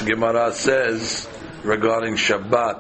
Gemara says regarding Shabbat.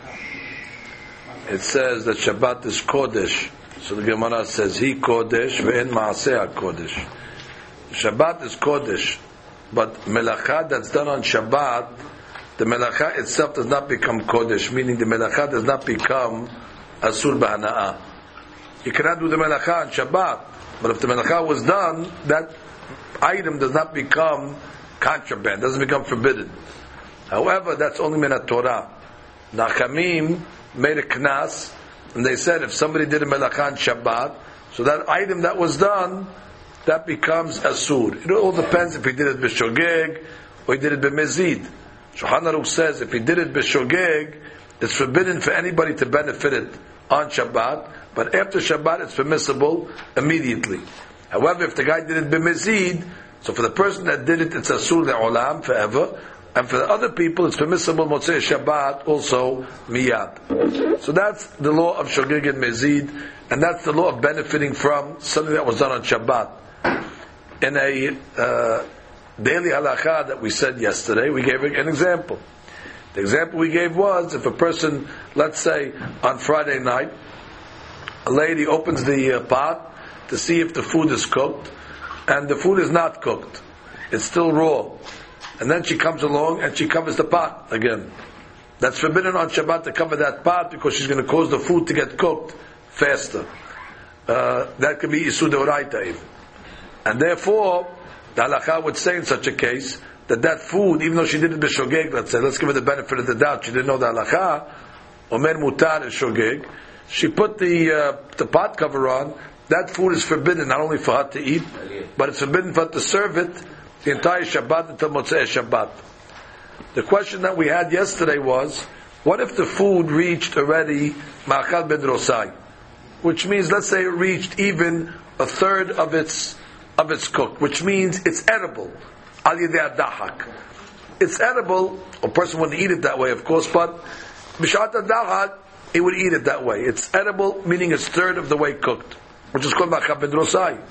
It says that Shabbat is Kodesh. So the Gemara says, He Kodesh ve'en ma'aseh Kodesh. Shabbat is Kodesh, but Melacha that's done on Shabbat, the Melacha itself does not become Kodesh, meaning the Melacha does not become Asur B'hana'ah. You cannot do the Melacha on Shabbat, but if the Melacha was done, that item does not become contraband, doesn't become forbidden. However, that's only min Torah. Nachamim made a knas, and they said if somebody did a melacha on Shabbat, so that item that was done, that becomes asur. It all depends if he did it b'shogeg or he did it b'mezid. Shulchan Aruch says if he did it b'shogeg, it's forbidden for anybody to benefit it on Shabbat, but after Shabbat it's permissible immediately. However, if the guy did it b'mezid, so for the person that did it, it's asur le'olam, forever. And for the other people, it's permissible Motzei Shabbat also miyad. So that's the law of shogeg and mezid, and that's the law of benefiting from something that was done on Shabbat. In a daily halacha that we said yesterday, we gave an example. The example we gave was if a person, let's say on Friday night, a lady opens the pot to see if the food is cooked, and the food is not cooked; it's still raw. And then she comes along and she covers the pot again. That's forbidden on Shabbat to cover that pot because she's going to cause the food to get cooked faster. That could be Isur Deoraita even. And therefore, the halakha would say in such a case that food, even though she did it b'shogeg, let's say, let's give her the benefit of the doubt, she didn't know the halakha, Omer mutar is shogeg, she put the pot cover on, that food is forbidden not only for her to eat, but it's forbidden for her to serve it the entire Shabbat until Motzei Shabbat. The question that we had yesterday was, what if the food reached already Ma'achal Ben Rosai? Which means, let's say it reached even a third of its cooked, which means it's edible. Al Yedei Dahak. It's edible, a person wouldn't eat it that way, of course, but B'shat Dahak, he would eat it that way. It's edible, meaning it's third of the way cooked, which is called Ma'achal Ben Rosai.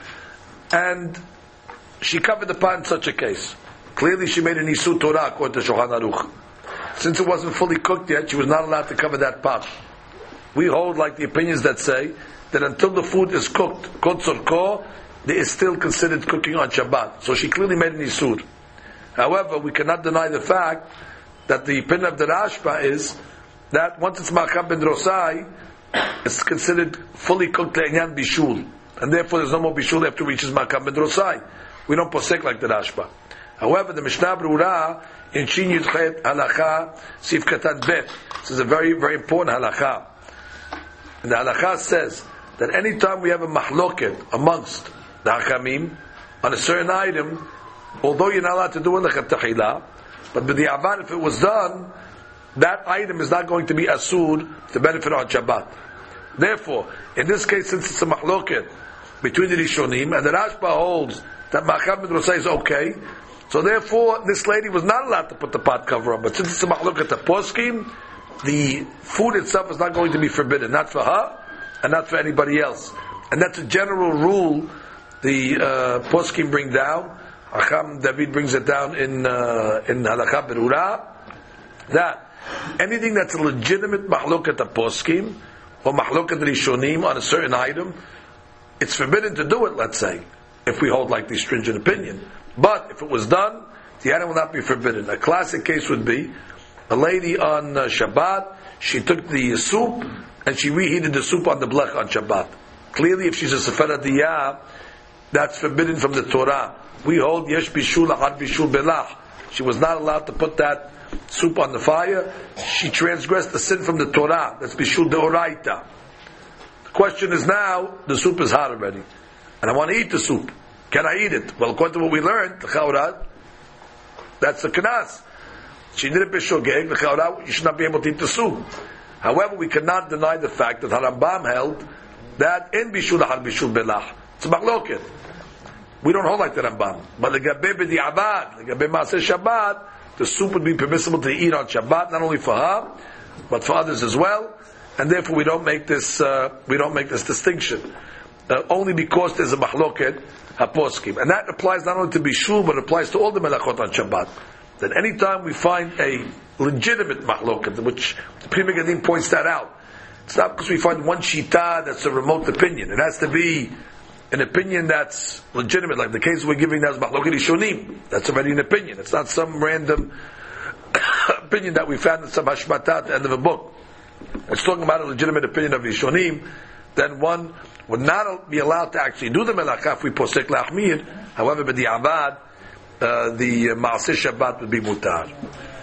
And she covered the pot in such a case. Clearly she made an Isur Torah according to Shulchan Aruch. Since it wasn't fully cooked yet, she was not allowed to cover that pot. We hold like the opinions that say that until the food is cooked, kotzorko, it is still considered cooking on Shabbat. So she clearly made an Isur. However, we cannot deny the fact that the opinion of the Rashba is that once it's Ma'achal Ben Rosai, it's considered fully cooked le'inyan bishul. And therefore there's no more bishul after it reaches Ma'achal Ben Rosai. We don't posek like the Rashba. However, the Mishnah Berurah in Shin Yud Chet Halacha Sif Katan Bet. This is a very, very important halacha. And the halacha says that any time we have a mahloket amongst the Hakamim on a certain item, although you're not allowed to do it like a tahila, but with the avan, if it was done, that item is not going to be asud to benefit on Shabbat. Therefore, in this case, since it's a mahloket between the Rishonim, and the Rashba holds that Ma'achal Ben Rosai is okay, so therefore this lady was not allowed to put the pot cover on. But since it's a machlok at the poskim, the food itself is not going to be forbidden, not for her and not for anybody else. And that's a general rule the poskim bring down. Hacham David brings it down in Halakha Berurah, that anything that's a legitimate machlok at the poskim or machlok at the Rishonim on a certain item, it's forbidden to do it, let's say, if we hold like the stringent opinion. But if it was done, the item will not be forbidden. A classic case would be a lady on Shabbat, she took the soup and she reheated the soup on the blech on Shabbat. Clearly, if she's a Sefer Diyah, that's forbidden from the Torah. We hold yesh bishul ahad bishul belach. She was not allowed to put that soup on the fire. She transgressed the sin from the Torah. That's bishul deoraita. The question is now, the soup is hot already, and I want to eat the soup. Can I eat it? Well, according to what we learned, the Chaurat, that's the Knas. She did it b'shogeg, the Chaurat, you should not be able to eat the soup. However, we cannot deny the fact that Harambam held that in bishul ahad bishul belach. It's a machloket. We don't hold like the Rambam. But the Gabe b'di'avad, the Gabe Maaseh Shabbat, the soup would be permissible to eat on Shabbat, not only for her, but for others as well. And therefore we don't make this distinction. Only because there's a machloket haposkim. And that applies not only to bishul, but it applies to all the melachot on Shabbat. That anytime we find a legitimate mahloket, which the Pri Megadim points that out, it's not because we find one shita that's a remote opinion. It has to be an opinion that's legitimate, like the case we're giving now is mahloket Rishonim. That's already an opinion. It's not some random opinion that we found in some hashmata at the end of a book. It's talking about a legitimate opinion of Rishonim. Then one would not be allowed to actually do the melacha if we posek lachmir. However, b'di'avad, the Maaseh Shabbat would be mutar.